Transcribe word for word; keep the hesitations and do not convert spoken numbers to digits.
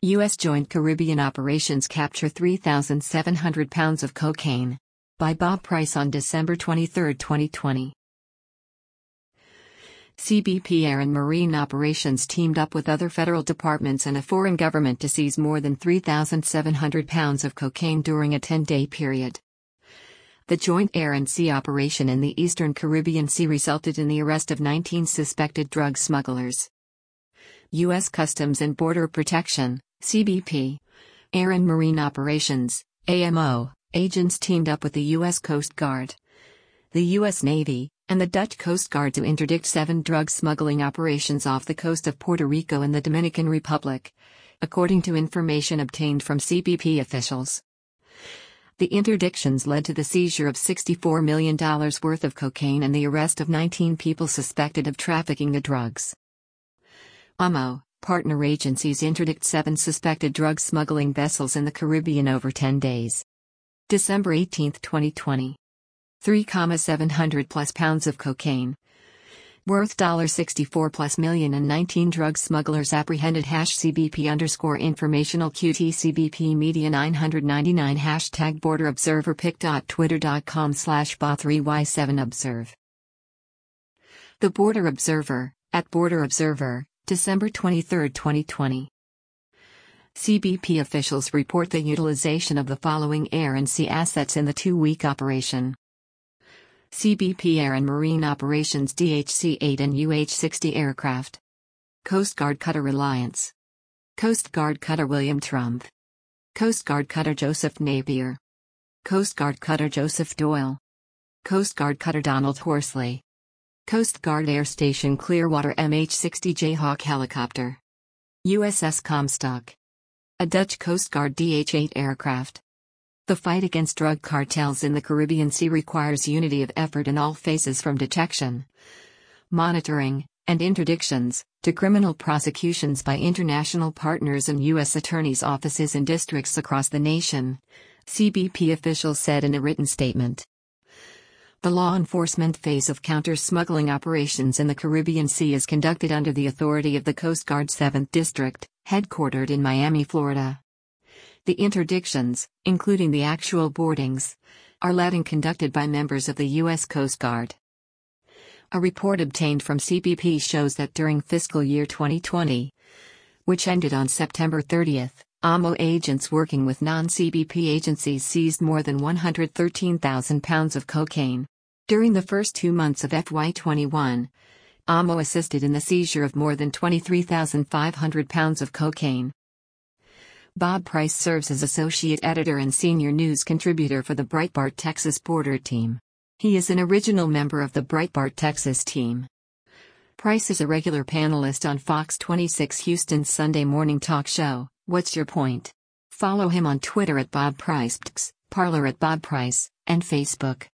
U S Joint Caribbean Operations capture three thousand seven hundred pounds of cocaine. By Bob Price on December twenty-third, twenty twenty. C B P Air and Marine Operations teamed up with other federal departments and a foreign government to seize more than three thousand seven hundred pounds of cocaine during a ten-day period. The joint air and sea operation in the eastern Caribbean Sea resulted in the arrest of nineteen suspected drug smugglers. U S Customs and Border Protection, C B P, Air and Marine Operations, A M O, agents teamed up with the U S Coast Guard, the U S Navy, and the Dutch Coast Guard to interdict seven drug smuggling operations off the coast of Puerto Rico and the Dominican Republic, according to information obtained from C B P officials. The interdictions led to the seizure of sixty-four million dollars worth of cocaine and the arrest of nineteen people suspected of trafficking the drugs. A M O, partner agencies interdict seven suspected drug smuggling vessels in the Caribbean over ten days. December eighteenth, twenty twenty. three thousand seven hundred plus pounds of cocaine, worth sixty-four plus million and nineteen drug smugglers apprehended. Hash C B P underscore informational Q T C B P media nine ninety-nine hashtag border observer pic.twitter.com slash ba three y seven observe. The Border Observer, at Border Observer, December twenty-third, twenty twenty. C B P officials report the utilization of the following air and sea assets in the two-week operation. C B P Air and Marine Operations D H C eight and U H sixty aircraft. Coast Guard Cutter Reliance. Coast Guard Cutter William Trump. Coast Guard Cutter Joseph Napier. Coast Guard Cutter Joseph Doyle. Coast Guard Cutter Donald Horsley. Coast Guard Air Station Clearwater M H sixty Jayhawk helicopter. U S S Comstock. A Dutch Coast Guard D H eight aircraft. The fight against drug cartels in the Caribbean Sea requires unity of effort in all phases, from detection, monitoring, and interdictions, to criminal prosecutions by international partners and U S attorneys' offices in districts across the nation, C B P officials said in a written statement. The law enforcement phase of counter-smuggling operations in the Caribbean Sea is conducted under the authority of the Coast Guard seventh District, headquartered in Miami, Florida. The interdictions, including the actual boardings, are led and conducted by members of the U S Coast Guard. A report obtained from C B P shows that during fiscal year twenty twenty, which ended on September thirtieth, A M O agents working with non-C B P agencies seized more than one hundred thirteen thousand pounds of cocaine. During the first two months of F Y twenty-one, A M O assisted in the seizure of more than twenty-three thousand five hundred pounds of cocaine. Bob Price serves as associate editor and senior news contributor for the Breitbart Texas Border Team. He is an original member of the Breitbart Texas team. Price is a regular panelist on Fox twenty-six Houston's Sunday morning talk show, What's Your Point? Follow him on Twitter at Bob Price, Parler at Bob Price, and Facebook.